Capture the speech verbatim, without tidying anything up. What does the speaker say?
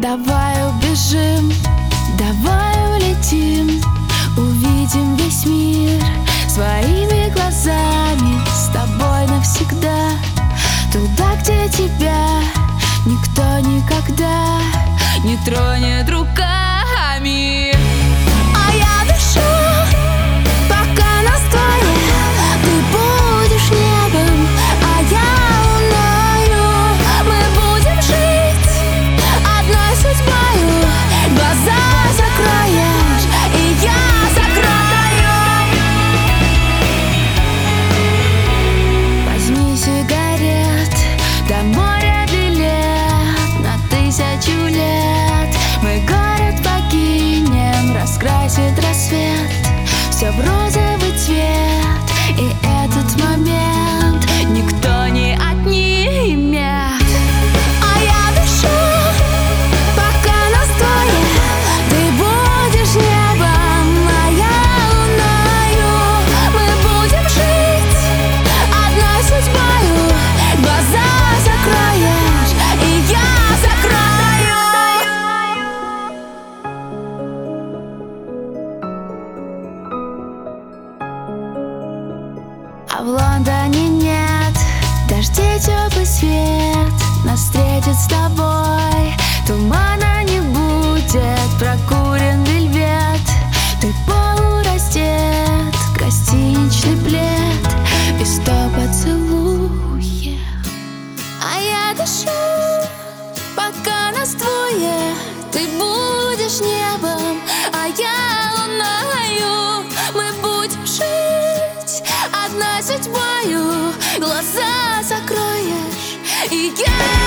Давай убежим, давай улетим, увидим весь мир своими глазами. С тобой навсегда, туда, где тебя никто никогда не тронет руками. А я дышу, пока нас двое. Ты будешь небом, а я луною. Мы будем жить одной судьбою. Глаза закроешь, и я закрою. Возьми сигарет, до моря билет на тысячу лет. Мы город покинем, раскрасит рассвет все в розовый цвет. И этот момент никто не отнимет. А я дышу, пока нас двое. Ты будешь небом, а я луною. Мы будем жить одной судьбою. Глаза закроешь, и я закрою. А в Лондоне нет дождей, теплый свет нас встретит с тобой. Тумана не будет, прокурен вельвет. Ты полураздет, гостиничный плед и сто поцелуев. А я дышу, пока нас двое. Ты будешь небом, а я луною. Мы будем жить одной судьбою. Глаза закроешь, и я